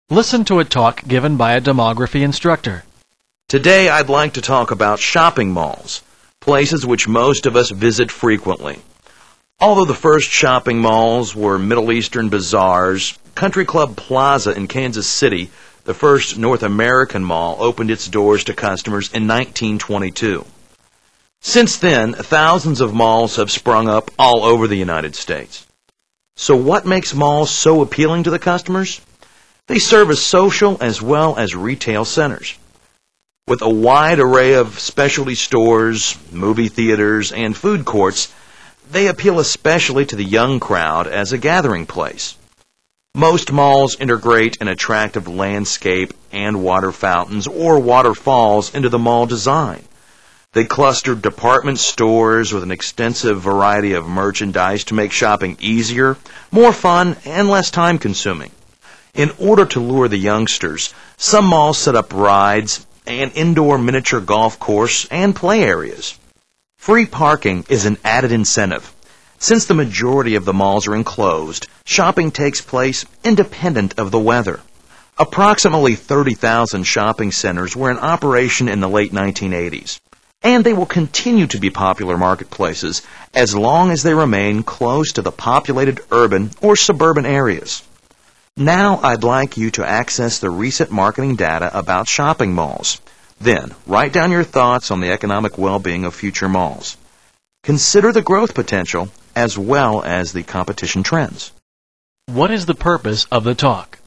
Listen to a talk given by a demography instructor. Today I'd like to talk about shopping malls, places which most of us visit frequently. Although the first shopping malls were Middle Eastern bazaars, Country Club Plaza in Kansas City, the first North American mall, opened its doors to customers in 1922. Since then, thousands of malls have sprung up all over the United States. So what makes malls so appealing to the customers? They serve as social as well as retail centers. With a wide array of specialty stores, movie theaters, and food courts, they appeal especially to the young crowd as a gathering place. Most malls integrate an attractive landscape and water fountains or waterfalls into the mall design. They cluster department stores with an extensive variety of merchandise to make shopping easier, more fun, and less time-consuming. In order to lure the youngsters, some malls set up rides, an indoor miniature golf course, and play areas. Free parking is an added incentive. Since the majority of the malls are enclosed, shopping takes place independent of the weather. Approximately 30,000 shopping centers were in operation in the late 1980s, and they will continue to be popular marketplaces as long as they remain close to the populated urban or suburban areas. Now I'd like you to access the recent marketing data about shopping malls. Then, write down your thoughts on the economic well-being of future malls. Consider the growth potential as well as the competition trends. What is the purpose of the talk?